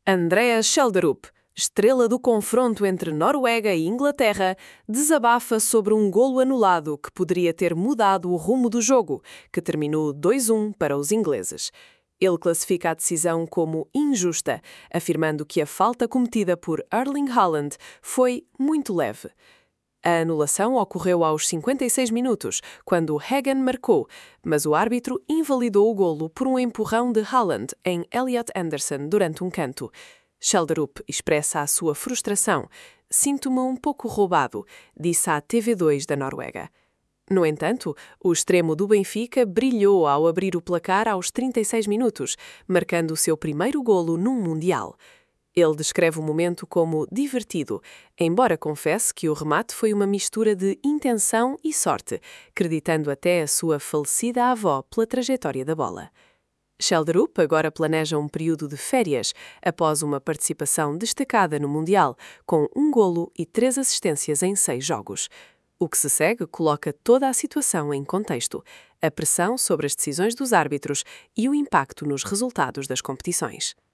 Andreas Schjelderup, estrela do confronto entre Noruega e Inglaterra, desabafa sobre um golo anulado que poderia ter mudado o rumo do jogo, que terminou 2-1 para os ingleses. Ele classifica a decisão como injusta, afirmando que a falta cometida por Erling Haaland foi muito leve. A anulação ocorreu aos 56 minutos, quando Hagen marcou, mas o árbitro invalidou o golo por um empurrão de Haaland em Elliot Anderson durante um canto. Schjelderup expressa a sua frustração. "Sinto-me um pouco roubado", disse à TV2 da Noruega. No entanto, o extremo do Benfica brilhou ao abrir o placar aos 36 minutos, marcando o seu primeiro golo num Mundial. Ele descreve o momento como divertido, embora confesse que o remate foi uma mistura de intenção e sorte, creditando até a sua falecida avó pela trajetória da bola. Schjelderup agora planeja um período de férias após uma participação destacada no Mundial, com um golo e 3 assistências em 6 jogos. O que se segue coloca toda a situação em contexto, a pressão sobre as decisões dos árbitros e o impacto nos resultados das competições.